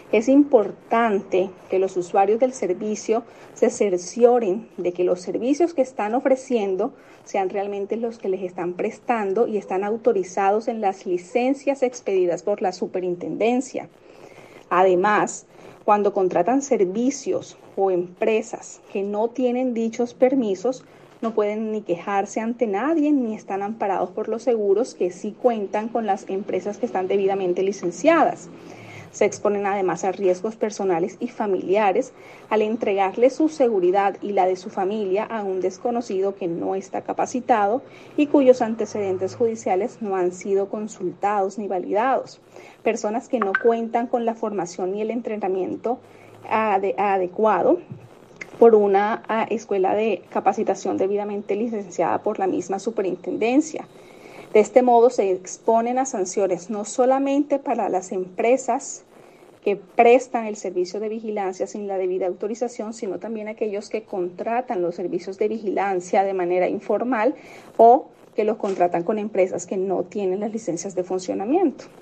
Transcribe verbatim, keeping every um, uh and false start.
Es importante que los usuarios del servicio se cercioren de que los servicios que están ofreciendo sean realmente los que les están prestando y están autorizados en las licencias expedidas por la superintendencia. Además, cuando contratan servicios o empresas que no tienen dichos permisos, no pueden ni quejarse ante nadie ni están amparados por los seguros que sí cuentan con las empresas que están debidamente licenciadas. Se exponen además a riesgos personales y familiares al entregarle su seguridad y la de su familia a un desconocido que no está capacitado y cuyos antecedentes judiciales no han sido consultados ni validados. Personas que no cuentan con la formación ni el entrenamiento ade- adecuado por una escuela de capacitación debidamente licenciada por la misma superintendencia. De este modo se exponen a sanciones no solamente para las empresas que prestan el servicio de vigilancia sin la debida autorización, sino también aquellos que contratan los servicios de vigilancia de manera informal o que los contratan con empresas que no tienen las licencias de funcionamiento.